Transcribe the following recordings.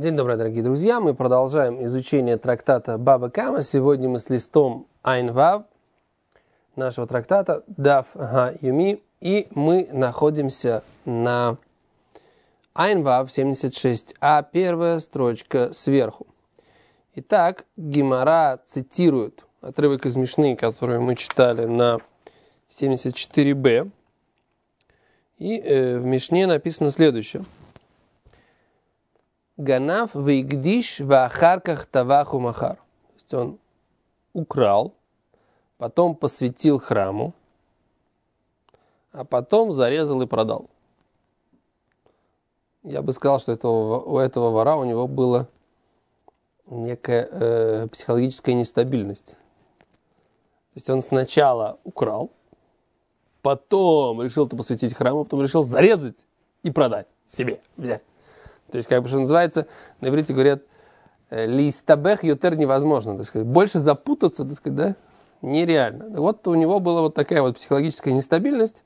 День добрый, дорогие друзья. Мы продолжаем изучение трактата Баба Кама. Сегодня мы с листом Айн Вав нашего трактата Дав Га Юми. И мы находимся на Айн Вав 76, а первая строчка сверху. Итак, Гемара цитирует отрывок из Мишны, который мы читали на 74b. И в Мишне написано следующее. Ганав вейгдиш ваахарках таваху махар. То есть он украл, потом посвятил храму, а потом зарезал и продал. Я бы сказал, что у этого вора у него была некая психологическая нестабильность. То есть он сначала украл, потом решил это посвятить храму, потом решил зарезать и продать себе, взять. То есть, как бы, что называется, на иврите говорят, листабех ютер невозможно, так сказать, больше запутаться, так сказать, да, нереально. Вот у него была вот такая вот психологическая нестабильность.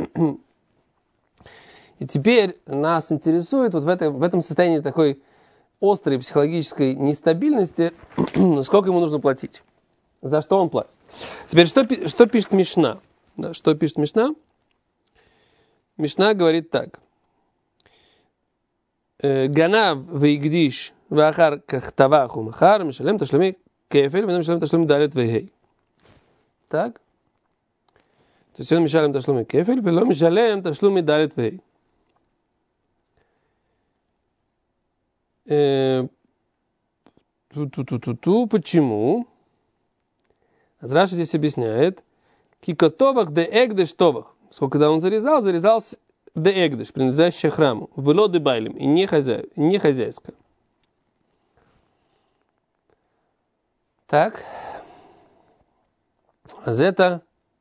И теперь нас интересует вот в этом состоянии такой острой психологической нестабильности, сколько ему нужно платить, за что он платит. Теперь, что пишет Мишна? Да, что пишет Мишна? Мишна говорит так. Ганав вейгдиш ваахар кахтаваху махар мишалем ташлуми кефель мишалем ташлуми далет вейгей. Так? То есть он мишалем ташлуми кефель, вело мишалем ташлуми далет вейгей. Почему? Раши здесь объясняет. Кикотовах де эгдеш товах. Когда он зарезал де эгдеш, принадлежащее храму. Вело де байлем, и не хозяйское. Так. А это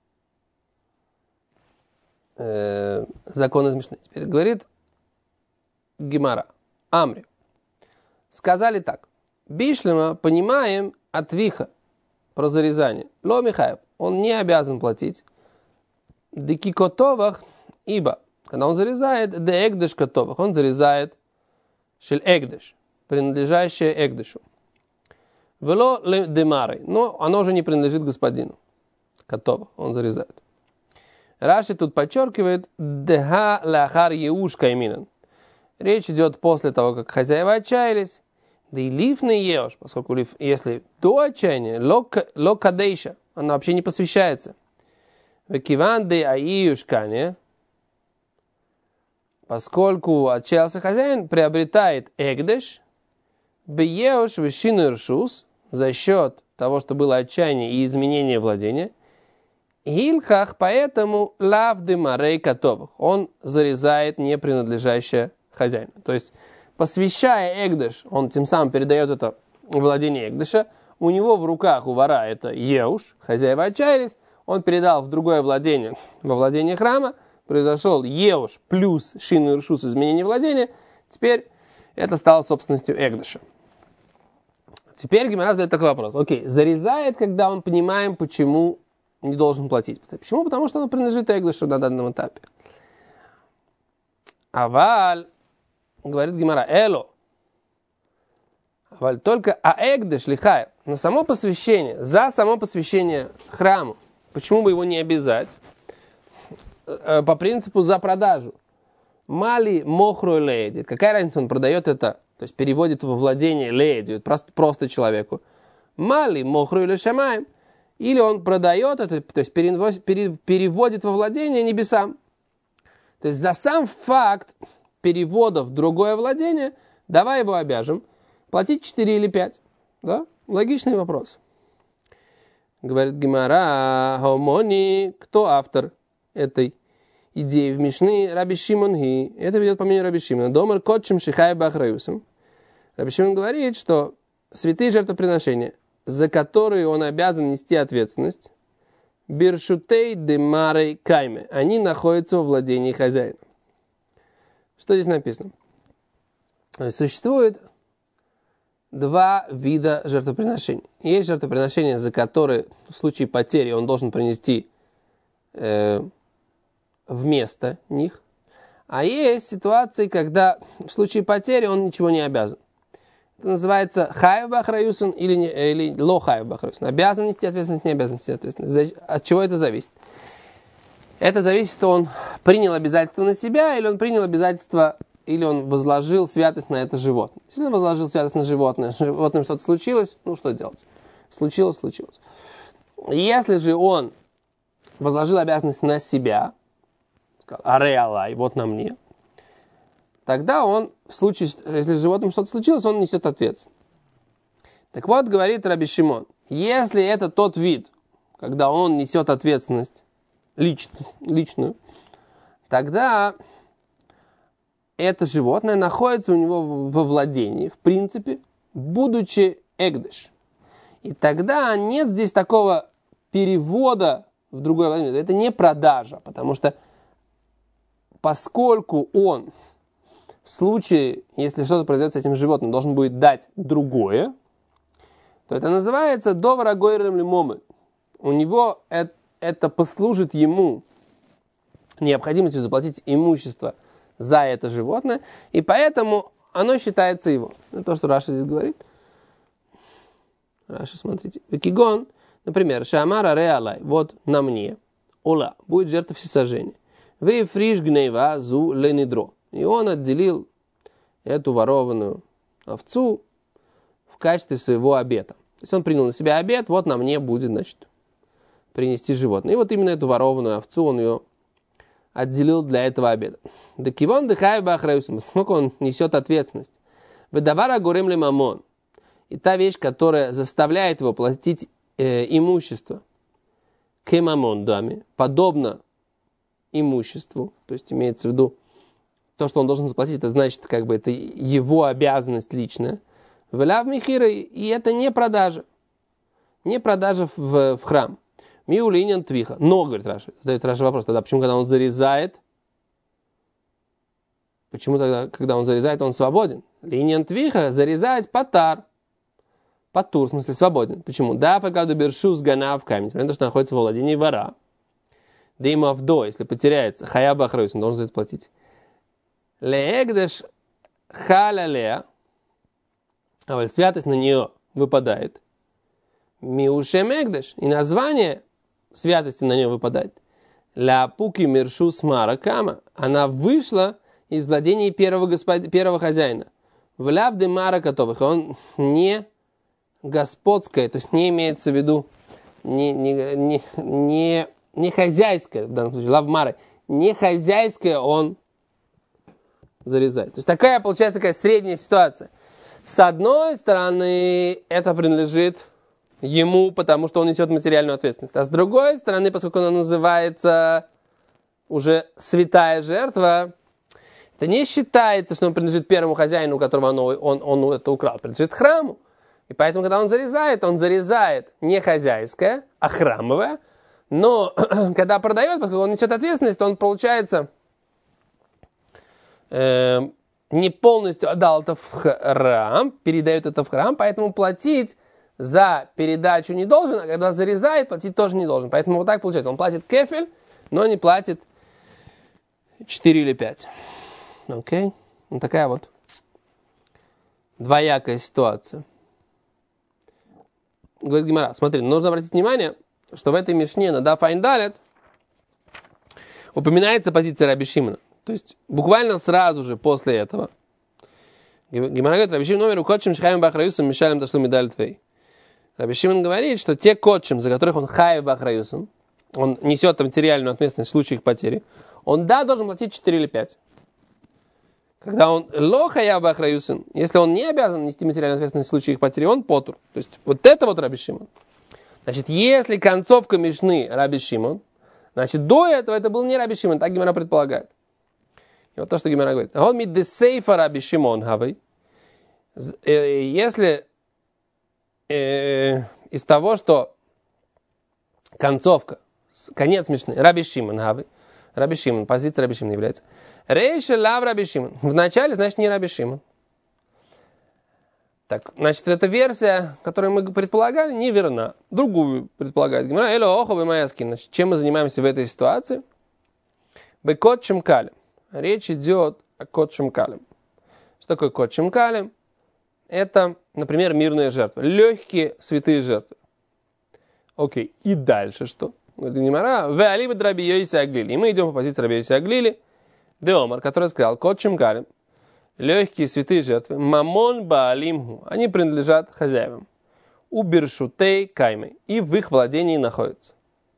закон из Мишны. Теперь говорит Гемара. Амри. Сказали так. Бишлема понимаем от виха про зарезание. Ло Михаев. Он не обязан платить. Деки котовах, ибо когда он зарезает, де эгдеш котовах, он зарезает шель эгдеш, принадлежащее эгдешу. Вело ле демарой, но оно уже не принадлежит господину. Котовах, он зарезает. Раши тут подчеркивает, дега лахар еуш кайминан. Речь идет после того, как хозяева отчаялись. Да и лиф не еуш, поскольку лиф, если до отчаяния, ло кадейша, она вообще не посвящается. Векиван де аиюшкане, поскольку отчаялся хозяин, приобретает эгдеш, бееуш вешину иршус, за счет того, что было отчаяние и изменение владения, гилхах, поэтому лав де марей котовых, он зарезает не принадлежащее хозяину. То есть, посвящая эгдеш, он тем самым передает это владение эгдеша, у него в руках, у вора, это еуш, хозяева отчаялись, он передал в другое владение, во владение храма, произошел еуш плюс шину и ршус, изменение владения, теперь это стало собственностью эгдеша. Теперь Гемара задает такой вопрос. Окей, зарезает, когда он понимаем, почему не должен платить. Почему? Потому что он принадлежит эгдешу на данном этапе. Аваль, говорит Гемара, эло, только аэгдеш лихаев, на само посвящение, за само посвящение храму, почему бы его не обязать? По принципу за продажу. Мали мохру леди. Какая разница, он продает это, то есть переводит во владение леди, просто человеку. Мали мохру или шамаем. Или он продает это, то есть переводит во владение небесам. То есть за сам факт перевода в другое владение, давай его обяжем платить 4 или 5. Да? Логичный вопрос. Говорит Гемара, Хомони, кто автор этой идеи в Мишне? Раби Шимон Ги. Это ведет по мнению Раби Шимона. Домар котчем шихай бахраюсом. Раби Шимон говорит, что святые жертвоприношения, за которые он обязан нести ответственность, биршутей демарей кайме, они находятся во владении хозяина. Что здесь написано? Существует два вида жертвоприношений. Есть жертвоприношения, за которые в случае потери он должен принести вместо них. А есть ситуации, когда в случае потери он ничего не обязан. Это называется хайв бахраюсун или ло хайв бахраюсун. Обязан нести ответственность, не обязан нести ответственность. От чего это зависит? Это зависит, он принял обязательство на себя, или он принял обязательство, или он возложил святость на это животное. Если он возложил святость на животное, с животным что-то случилось, ну что делать? Случилось. Если же он возложил обязанность на себя, сказал, ареалай, вот на мне, тогда он, в случае, если с животным что-то случилось, он несет ответственность. Так вот, говорит Раби Шимон, если это тот вид, когда он несет ответственность личную, тогда это животное находится у него во владении, в принципе, будучи эгдыш. И тогда нет здесь такого перевода в другое владение. Это не продажа, потому что поскольку он в случае, если что-то произойдет с этим животным, должен будет дать другое, то это называется довара гойрем лимомы. У него это послужит ему необходимостью заплатить имущество за это животное, и поэтому оно считается его. Это то, что Раша здесь говорит. Раша, смотрите. Кигон, например, шамара реалай, вот на мне, ола, будет жертва всесожжения. Вы фриш гнева зу ленидро. И он отделил эту ворованную овцу в качестве своего обета. То есть он принял на себя обет, вот на мне будет, значит, принести животное. И вот именно эту ворованную овцу он ее отделил для этого обета. Дакивон дыхай бахраюсим, сколько он несет ответственность. Выдавара горем ли мамон. И та вещь, которая заставляет его платить имущество, кемамон даме, подобно имуществу, то есть имеется в виду, то, что он должен заплатить, это значит, как бы это его обязанность личная. Вляв михира, и это не продажа. Не продажа в храм. Миулинин твиха. Но, говорит Раша, задает Раша вопрос, тогда почему, когда он зарезает, почему тогда, когда он зарезает, он свободен? Линин твиха, зарезать патар. Патур, в смысле, свободен. Почему? Да, пока добершу с гана в камень, потому что находится во владении вора. Да ему авдо, если потеряется, хаяба ахройс, он должен за это платить. Леэгдеш халалея, а святость на нее выпадает. Миушем эгдеш, и название святости на нее выпадает. Ля пуки миршу смара кама, она вышла из владения первого хозяина. В лявды мара котовых, он не господское, то есть не имеется в виду не хозяйское, в данном случае, лавмары, не хозяйское он зарезает. То есть такая, получается, такая средняя ситуация. С одной стороны, это принадлежит ему, потому что он несет материальную ответственность. А с другой стороны, поскольку она называется уже святая жертва, это не считается, что он принадлежит первому хозяину, у которого он это украл, принадлежит храму. И поэтому, когда он зарезает не хозяйское, а храмовое. Но когда продает, поскольку он несет ответственность, то он, получается, не полностью отдал это в храм, передает это в храм, поэтому платить за передачу не должен, а когда зарезает, платить тоже не должен. Поэтому вот так получается. Он платит кефель, но не платит 4 или 5. Окей? Вот такая вот двоякая ситуация. Говорит Гемара, смотри, нужно обратить внимание, что в этой мишне на Даф Айн Далет упоминается позиция Раби Шимона. То есть буквально сразу же после этого Гемара говорит, Раби Шимон номер укотчим шхаем бахраюсом мешалем ташлу медаль твей. Раби Шимон говорит, что те котчим, за которых он хаев бахраюсом, он несет материальную ответственность в случае их потери, он должен платить 4 или 5. Когда он лохая бахраюсен, если он не обязан нести материальную ответственность в случае их потери, он потур. То есть вот это вот Раби Шимон. Значит, если концовка Мишны Раби Шимон, значит, до этого это был не Раби Шимон, так Гемара предполагает. И вот то, что Гемара говорит. А он мид десейфа Раби Шимон хавай. Если из того, что концовка, конец Мишны, Раби Шимон хавай, Раби Шимон, позиция Раби Шимона является. Рейша лав Раби Шимон. В начале, значит, не Раби Шимон. Так, значит, эта версия, которую мы предполагали, неверна. Другую предполагает Гемара. Эло охо бемаяскин. Значит, чем мы занимаемся в этой ситуации? Бекот шемкалем. Речь идет о кот шемкалем. Что такое кот шемкалем? это, например, мирные жертвы. Легкие святые жертвы. Окей, и дальше что? Говорит Гемара, «Ве'алибет Раби Йоси Аглили». И мы идем по позиции Раби Йоси Аглили, Деомар, который сказал, «Котчим галим». Легкие святые жертвы. Мамон баалимху. Они принадлежат хозяевам. У биршутей каймы. И в их владении находятся.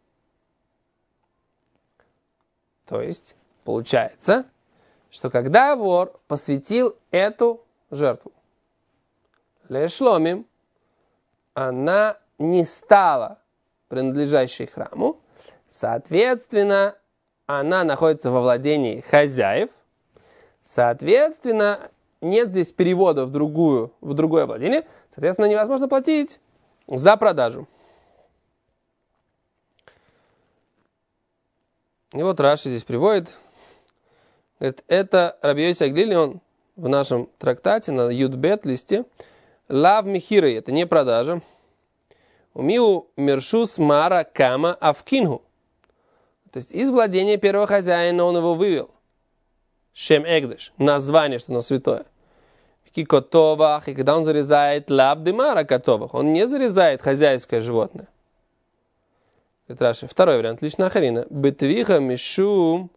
То есть, получается, что когда вор посвятил эту жертву лешломим, она не стала принадлежащей храму, соответственно, она находится во владении хозяев, соответственно, нет здесь перевода в другое владение, соответственно, невозможно платить за продажу. И вот Раши здесь приводит, говорит, это Раби Йоси Аглили, он в нашем трактате на Юдбет листе, лав михиры, это не продажа, умиу мершус мара кама авкингу, то есть из владения первого хозяина он его вывел. Шем Эгдеш, название, что оно святое. Кикотовах, и когда он зарезает лабдымара котовах, он не зарезает хозяйское животное. Это Раши. Второй вариант, лично Ахарина. Бетвиха мишум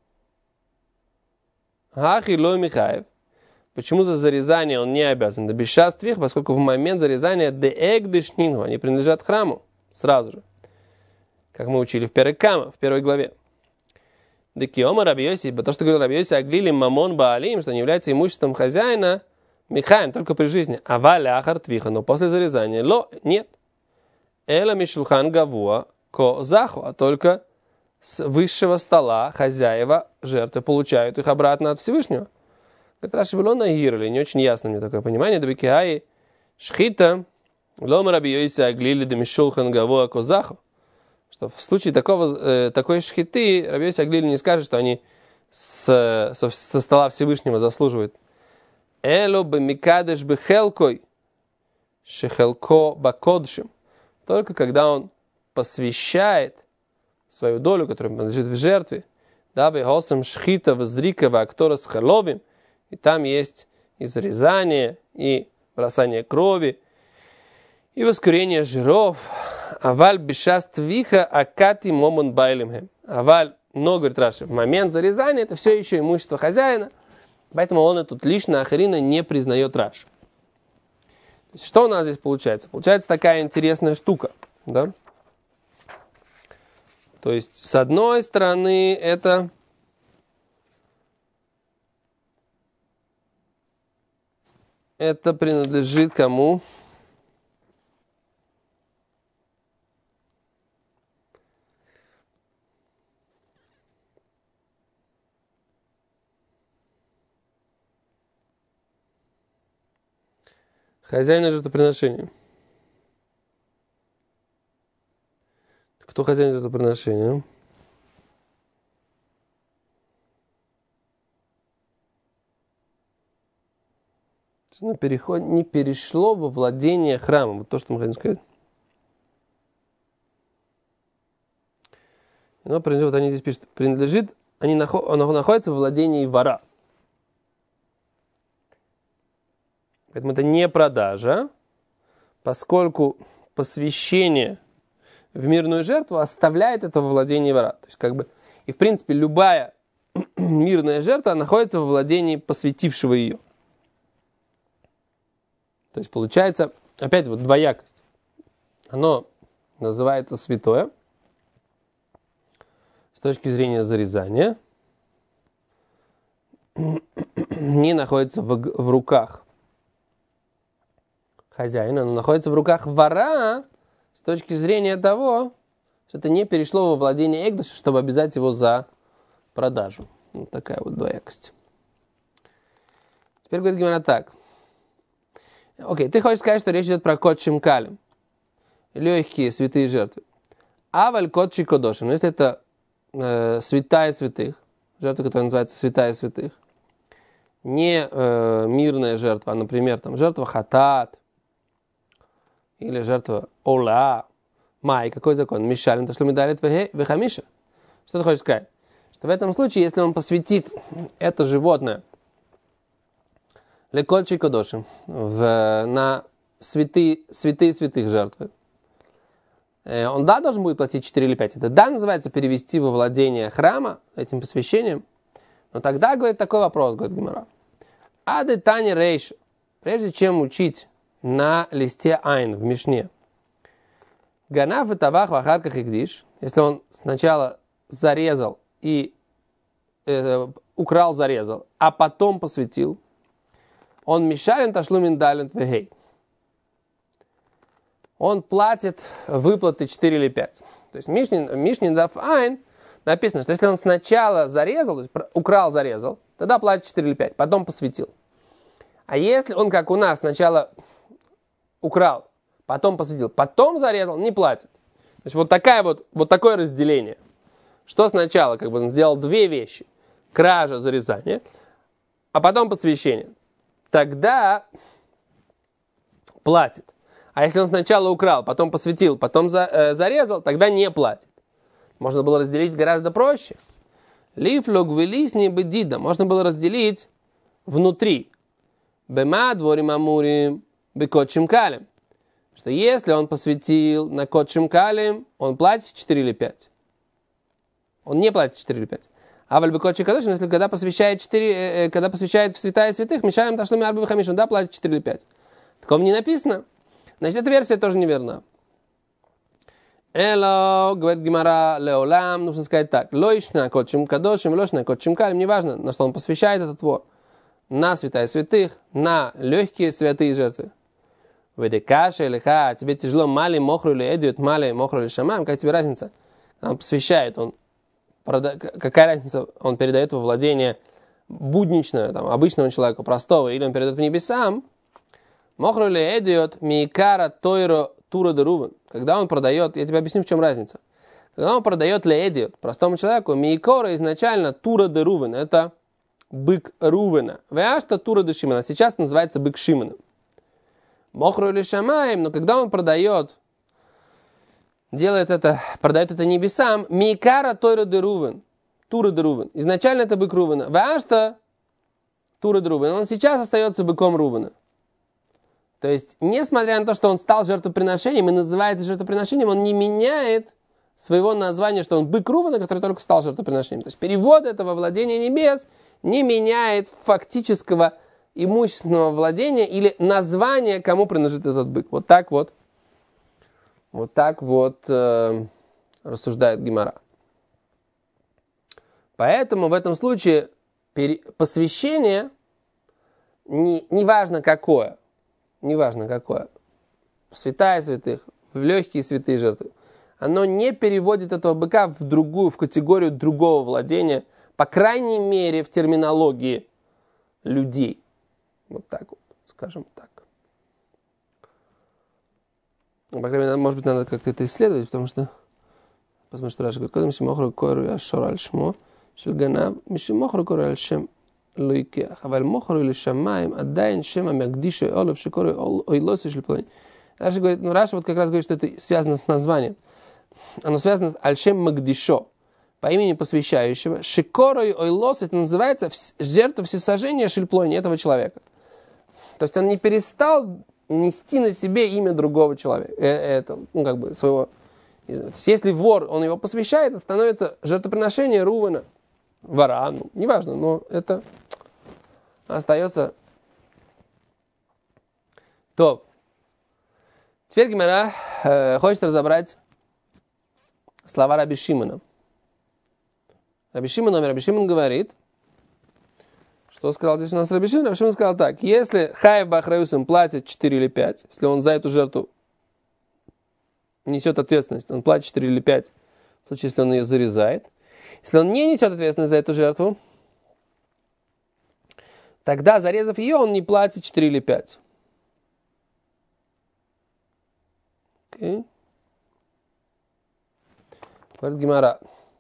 хахи лой михаев. Почему за зарезание он не обязан? Да бешас твих, поскольку в момент зарезания де Эгдеш нингу, они принадлежат храму сразу же. Как мы учили в Перекама, в первой главе. Декиома Раби Йоси, то, что говорил Раби Йоси Аглили мамон баалим, что не является имуществом хозяина, михаем, только при жизни. Аваля ахар твиха, но после зарезания. Ло, нет. Эла мишулхан гавуа ко заху, а только с высшего стола хозяева жертвы получают их обратно от Всевышнего. Говорит, Раши было нагирли, не очень ясно мне такое понимание. Дебекиаи шхита, лома Раби Йоси Аглили да мишулхан гавуа ко заху. Что в случае такой шхиты Раби Йоси Аглили не скажет, что они со стола Всевышнего заслуживают. Эло бы микадеш бы хелкой, шехелко бакодшим. Только когда он посвящает свою долю, которая принадлежит в жертве, дабы госам шхита возрика вактора с халовим, и там есть и зарезание, и бросание крови, и воскурение жиров. Аваль бешаст виха акати момон байлимхем. Аваль, но, говорит Раши, в момент зарезания это все еще имущество хозяина, поэтому он тут лично Ахарина не признает Раши. Что у нас здесь получается? Получается такая интересная штука, да? То есть, с одной стороны, это принадлежит кому? Хозяина жертвоприношения. Кто хозяин жертвоприношения? На переход не перешло во владение храмом. Вот то, что мы хотим сказать. Но вот они здесь пишут, принадлежит, оно находится во владении вора. Поэтому это не продажа, поскольку посвящение в мирную жертву оставляет это во владении вора. То есть и в принципе любая мирная жертва находится во владении посвятившего ее. То есть получается опять вот двоякость. Оно называется святое с точки зрения зарезания, не находится в руках хозяина, но находится в руках вора с точки зрения того, что это не перешло во владение Эгдеша, чтобы обязать его за продажу. Вот такая вот двоякость. Теперь говорит Гемара так. Окей, ты хочешь сказать, что речь идет про котчим калим, легкие святые жертвы. Аваль котчи кодошим, но если это святая святых, жертва, которая называется святая святых, не мирная жертва, а, например, там, жертва хатат, или жертва ола, май, какой закон? Мишалим, то, что мы дали вехамиша. Что ты хочешь сказать? Что в этом случае, если он посвятит это животное лекодши кодошим, на святые святых жертвы. Он должен будет платить 4 или 5. Это называется перевести во владение храма этим посвящением. Но тогда, говорит, такой вопрос, говорит Гемара. Ады тани рейш, прежде чем учить на листе айн в Мишне, ганаф и табах в ахарках и гдиш, если он сначала зарезал и украл, зарезал, а потом посвятил, он мишарин ташлумин дален вегей. Он платит выплаты 4 или 5. То есть Мишне дав айн написано, что если он сначала зарезал, то есть украл, зарезал, тогда платит 4 или 5, потом посвятил. А если он, как у нас, сначала украл, потом посвятил, потом зарезал, не платит. То есть вот такое разделение. Что сначала, как бы он сделал 2 вещи. Кража, зарезание, а потом посвящение. Тогда платит. А если он сначала украл, потом посвятил, потом зарезал, тогда не платит. Можно было разделить гораздо проще. Лифлог велисни бедида. Можно было разделить внутри. Бема дворим амурим бекотчим калем. Что если он посвятил на котчим калем, он платит 4 или 5. Он не платит 4 или 5. А в альбекотчим кадошим, если когда посвящает в святая святых, мишалем ташлуми арбы хамиш, он платит 4 или 5. Такого не написано. Значит, эта версия тоже неверна. Эло, говорит Гемара, леолам, нужно сказать так. Лойшна котчим кадошим, лойшна котчим калем, неважно, на что он посвящает этот вор. На святая святых, на легкие святые жертвы. Ведекаша или ха, тебе тяжело мали мохру или эдиот, мали мохру или шамам, как тебе разница? Он посвящает, какая разница, он передает во владение будничное, обычного человека, простого, или он передает в небесам. Мохру или эдиот, микара тойро тура де рувен. Когда он продает, я тебе объясню, в чем разница. Когда он продает леэдиот, простому человеку, микора изначально тура де рувен, это бык Рувена. Веашта тура де Шимона, сейчас называется бык Шимона. Мохру или шамаем, но когда он продает это небесам, микара тойро де рувен, тура де рувен. Изначально это бык Рувена. Веашта тура де рувен, он сейчас остается быком Рувена. То есть, несмотря на то, что он стал жертвоприношением и называется жертвоприношением, он не меняет своего названия, что он бык Рувена, который только стал жертвоприношением. То есть, перевод этого владения небес не меняет фактического имущественного владения или названия, кому принадлежит этот бык. Вот так рассуждает Гемара. Поэтому в этом случае посвящение, неважно какое, святая святых, в легкие святые жертвы, оно не переводит этого быка в категорию другого владения, по крайней мере, в терминологии людей. Вот так вот, скажем так. По крайней мере, может быть, надо как-то это исследовать, потому что, посмотрим, что Раши говорит, «Кодем шимохру койру яшор аль шмо, шел ганав, мишимохру койру аль шем лойкеах, аваль мохру или шамаем, аддаин шем амягдишу олов шикору ойлоси шлепалань». Раши говорит, Раши вот как раз говорит, что это связано с названием. Оно связано с аль-шем магдишо, по имени посвящающего. Шикорой ойлос, это называется жертва всесожжения шельплойни этого человека. То есть он не перестал нести на себе имя другого человека. Своего. То есть если вор, он его посвящает, это становится жертвоприношение Рувена. Вора, неважно, но это остается. То. Теперь Гемара хочет разобрать слова Раби Шимона. Раби Шимон говорит, что сказал здесь у нас Раби Шимон? Раби Шимон сказал так: если Хаев Бахраюсом платит 4 или 5, если он за эту жертву несет ответственность, он платит 4 или 5, в случае, если он ее зарезает. Если он не несет ответственность за эту жертву, тогда, зарезав ее, он не платит 4 или 5. Okay. Говорит Гемара: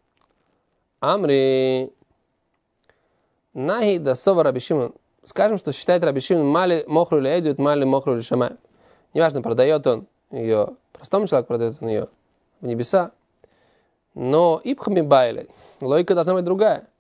Амри Нахи дасова Раби Шимон. Скажем, что считает Раби Шимон мали мохру или эдиот, мали мохру или шамай. Неважно, продает он ее простому человеку, продает он ее в небеса. Но ипхами байли. Логика должна быть другая.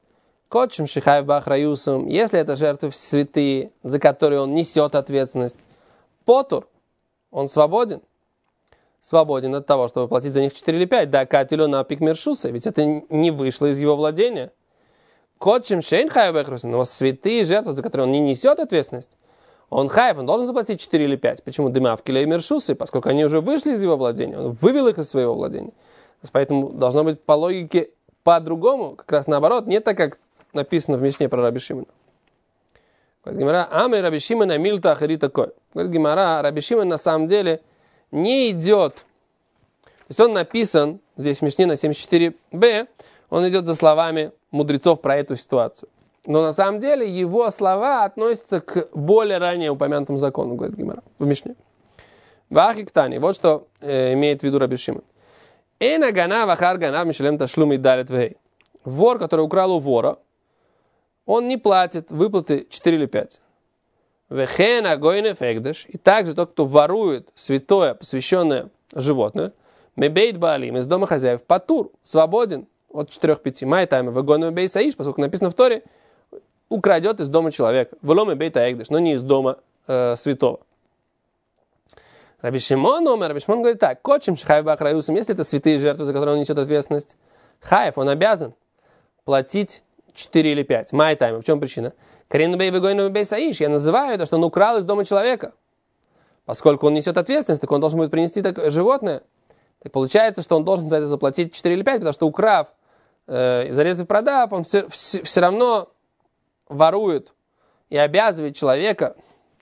Котчем шихай бахраюсом, если это жертвы святые, за которые он несет ответственность. Потур, он свободен. Свободен от того, чтобы платить за них 4 или 5. Да, катилю на пикмершуса, ведь это не вышло из его владения. Котчем шейн хай бахраюсом, но святые жертвы, за которые он не несет ответственность, он хайф, он должен заплатить 4 или 5. Почему? Дымавки или мершусы, поскольку они уже вышли из его владения, он вывел их из своего владения. Поэтому должно быть по логике по-другому, как раз наоборот, не так, как написано в Мишне про Раби Шимона. Говорит Гемара, Амри Раби Шимона мильта ахари такой. Говорит Гемара, Раби Шимон на самом деле не идет. То есть он написан здесь в Мишне на 74b, он идет за словами мудрецов про эту ситуацию. Но на самом деле его слова относятся к более ранее упомянутому закону, говорит Гемара в Мишне. Вахиктани, вот что имеет в виду Раби Шимон. Эйна гана вахар гана мишелем ташлум и далит вей. Вор, который украл у вора, он не платит выплаты 4 или 5. Вехена гойне фегдеш. И также тот, кто ворует святое, посвященное животное, мебейт баалим, из дома хозяев, патур, свободен от 4-5. Майтайма вегону бей саиш, поскольку написано в Торе, украдет из дома человека. Вломе бейт аэгдеш, но не из дома святого. Раби Шимон говорит так, кочем шхайв бахраюсом, если это святые жертвы, за которые он несет ответственность, хайф, он обязан платить 4 или 5. Майтайма, в чем причина? Я называю это, что он украл из дома человека. Поскольку он несет ответственность, так он должен будет принести животное. Так получается, что он должен за это заплатить 4 или 5, потому что украв, зарезав, продав, он все равно ворует и обязывает человека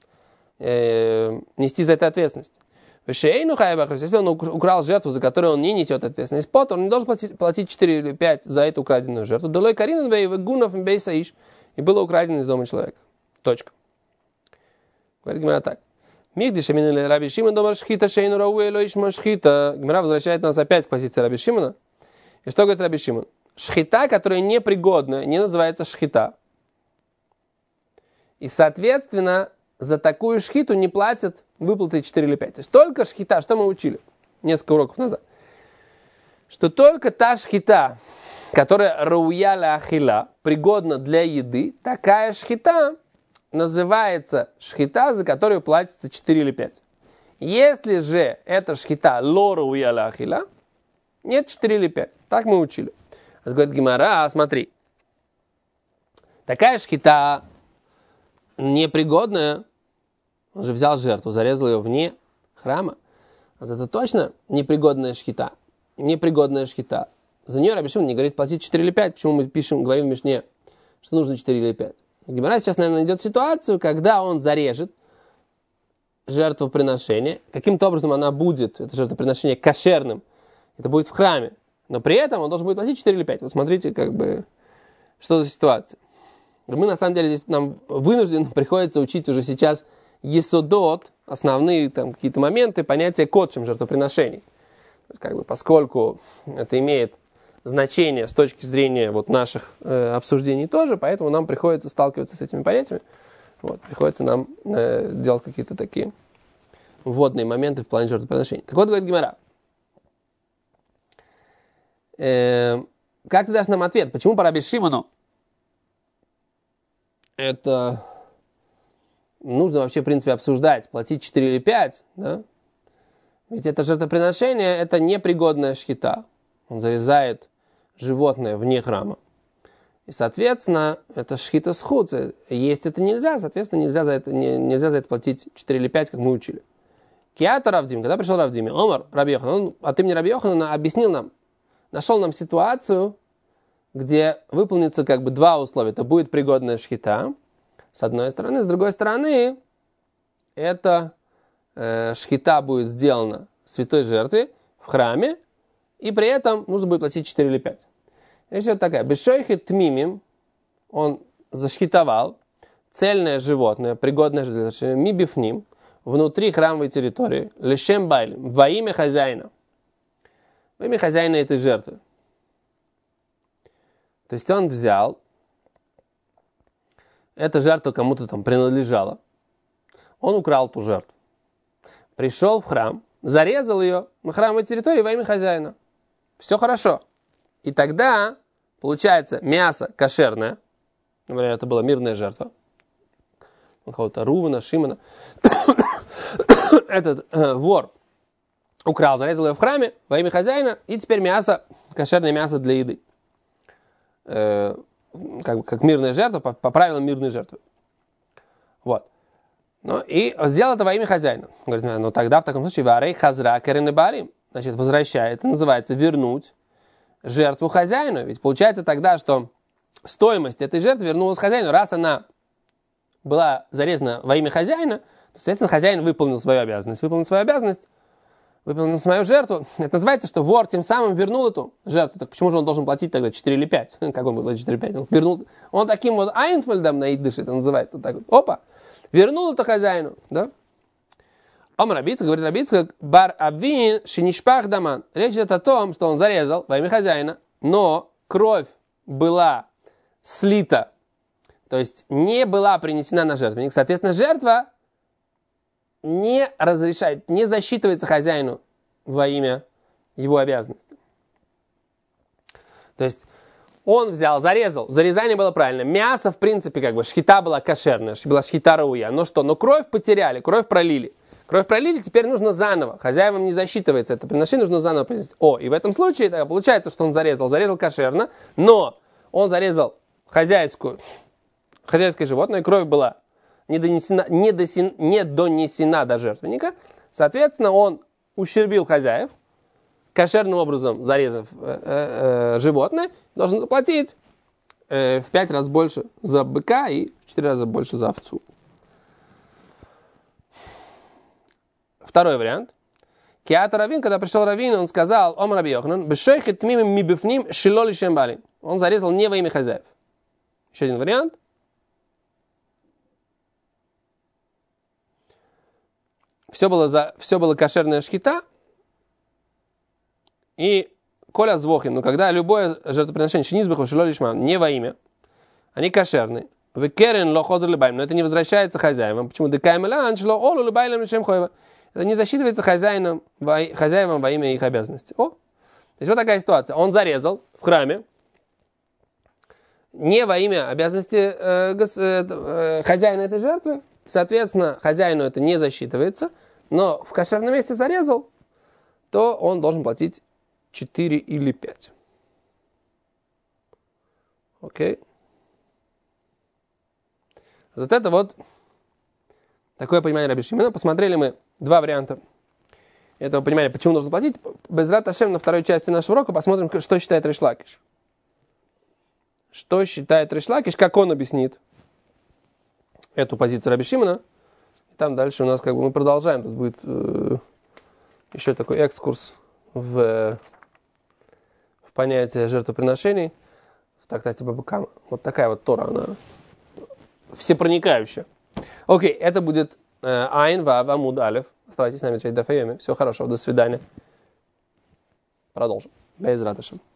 нести за это ответственность. Если он украл жертву, за которую он не несет ответственность, потом он не должен платить 4 или 5 за эту украденную жертву. И было украдено из дома человека. Точка. Говорит Гемара так. Раби Шимон дома шхита шейну рауэ лоишма шхита. Гемара возвращает нас опять к позиции Раби Шимона. И что говорит Раби Шимон? Шхита, которая непригодна, не называется шхита. И, соответственно, за такую шхиту не платят выплаты 4 или 5. То есть только шхита, что мы учили несколько уроков назад, что только та шхита, которая рауя ля ахила, пригодна для еды, такая шхита называется шхита, за которую платится 4 или 5. Если же эта шхита ло рауя ля ахила, нет 4 или 5. Так мы учили. Говорит Гемара, смотри, такая шхита непригодная, он же взял жертву, зарезал ее вне храма. А это точно непригодная шхита. Непригодная шхита. За нее Раби Шимон не говорит платить 4 или 5. Почему мы говорим в Мишне, что нужно 4 или 5? Гемара сейчас, наверное, найдет ситуацию, когда он зарежет жертвоприношение. Каким-то образом она будет, это жертвоприношение, кошерным. Это будет в храме. Но при этом он должен будет платить 4 или 5. Вот смотрите, что за ситуация. Мы, на самом деле, здесь нам вынужденно приходится учить уже сейчас есодот, основные там какие-то моменты, понятия котшем жертвоприношений. То есть, поскольку это имеет значение с точки зрения наших обсуждений тоже, поэтому нам приходится сталкиваться с этими понятиями. Приходится нам делать какие-то такие вводные моменты в плане жертвоприношений. Так вот, говорит Гемара. Как ты дашь нам ответ? Почему по Раби Шимону это нужно вообще, в принципе, обсуждать, платить 4 или 5, да? Ведь это жертвоприношение, это непригодная шхита. Он зарезает животное вне храма. И, соответственно, это шхита схуд. Есть это нельзя, соответственно, нельзя за это платить 4 или 5, как мы учили. Киата Равдим, когда пришел Равдим, Омар Раби Йохан, он от имени Раби Йоханана объяснил нам, нашел нам ситуацию, где выполнится два условия. Это будет пригодная шхита, с одной стороны. С другой стороны, эта шхита будет сделана в святой жертве, в храме, и при этом нужно будет платить 4 или 5. Речь идет такая. Бешойхи тмимим, он зашхитовал цельное животное, пригодное животное, мибифним, внутри храмовой территории, лешем байлем, во имя хозяина. Во имя хозяина этой жертвы. То есть он взял, эта жертва кому-то там принадлежала, он украл ту жертву, пришел в храм, зарезал ее на храмовой территории во имя хозяина. Все хорошо. И тогда, получается, мясо кошерное, Например, это была мирная жертва. У кого-то Рувана, Шимона. Этот вор украл, зарезал ее в храме во имя хозяина, и теперь мясо, кошерное мясо для еды. Как мирная жертва, по правилам мирной жертвы. Вот. Ну, и сделал это во имя хозяина. Говорит, ну тогда в таком случае варей хазра керен барим. Значит, возвращает. Это называется вернуть жертву хозяину. Ведь получается тогда, что стоимость этой жертвы вернулась хозяину. Раз она была зарезана во имя хозяина, то, соответственно, хозяин выполнил свою обязанность. Выполнил свою жертву. Это называется, что вор тем самым вернул эту жертву. Так почему же он должен платить тогда 4 или 5? Как он будет платить 4 или 5? Он вернул. Он таким вот айнфельдом на идыш, это называется. Так вот. Опа! Вернул это хозяину. Да? Ом Рабицкак, говорит Рабицкак, бар абвин шинишпах даман. Речь идет о том, что он зарезал во имя хозяина, но кровь была слита, то есть не была принесена на жертвенник. Соответственно, жертва не разрешает, не засчитывается хозяину во имя его обязанности. То есть он взял, зарезал, зарезание было правильно. Мясо, в принципе, шхита была кошерная, была шхита рауя. Но кровь потеряли, кровь пролили. Кровь пролили, теперь нужно заново. Хозяевам не засчитывается это приношение, нужно заново принести. И в этом случае получается, что он зарезал кошерно, но он зарезал хозяйское животное, кровь была не донесена до жертвенника. Соответственно, он ущербил хозяев, кошерным образом зарезав животное, должен заплатить в 5 раз больше за быка и в 4 раза больше за овцу. Второй вариант. Киата Равин, когда пришел Равин, он сказал, Ом Раби Йоханан, бешойхет тмимим мибифним шилоли шембали. Он зарезал не во имя хозяев. Еще один вариант. Все было кошерная шхита. И коля звохин, но когда любое жертвоприношение шинизбиху шилоли шман, не во имя, они кошерные. Векерен лохозр либайм, но это не возвращается хозяевам. Почему? Декаем элан шло олу либайлем лишем хойва. Это не засчитывается хозяевам во имя их обязанности. То есть вот такая ситуация. Он зарезал в храме не во имя обязанности хозяина этой жертвы. Соответственно, хозяину это не засчитывается. Но в кошерном месте зарезал, то он должен платить 4 или 5. Окей. Вот это вот такое понимание Раби Шимона. Посмотрели мы 2 варианта этого понимания, почему нужно платить. Безрат Ашем на второй части нашего урока посмотрим, что считает Рейш Лакиш. Что считает Рейш Лакиш, как он объяснит эту позицию Раби Шимона. И там дальше у нас мы продолжаем. Тут будет еще такой экскурс в понятие жертвоприношений в трактате Баба Кама. Вот такая вот Тора, она всепроникающая. Окей, это будет Айн Вав Амуд Алеф. Оставайтесь с нами, Всего хорошего, до свидания. Продолжим. Безрат Ашем.